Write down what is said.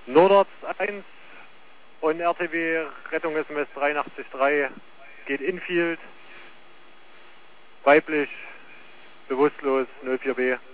Nordarzt 1 und RTW Rettung SMS 83.3 geht Infield, weiblich, bewusstlos 04B.